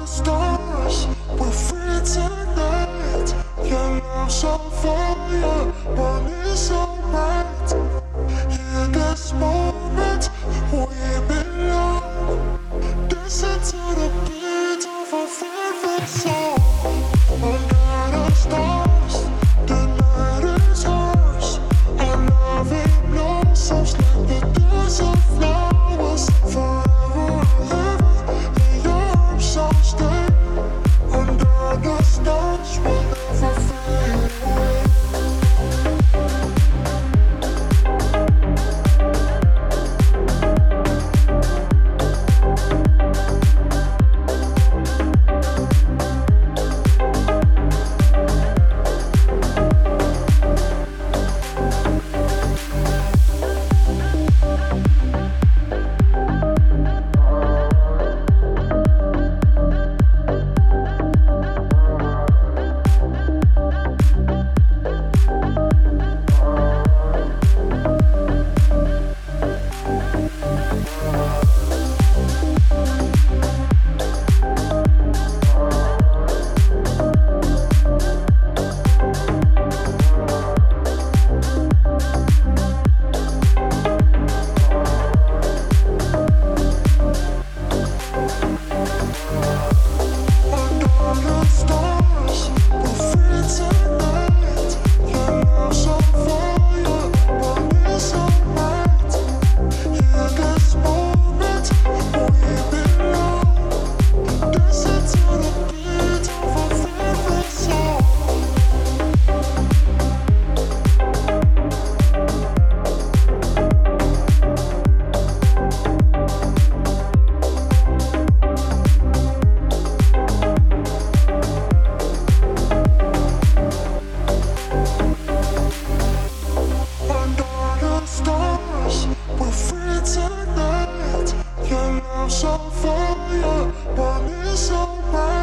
stars, we're free tonight. Your love's on fire, burning so bright. In this moment, we belong. Dancing to the beat of a favorite song. Under the stars, the night is ours. Our love it blossoms like the desert flowers. Forever and ever, in your arms I'll stay. Under the stars, we'll never fade away. So fire, burning so bright.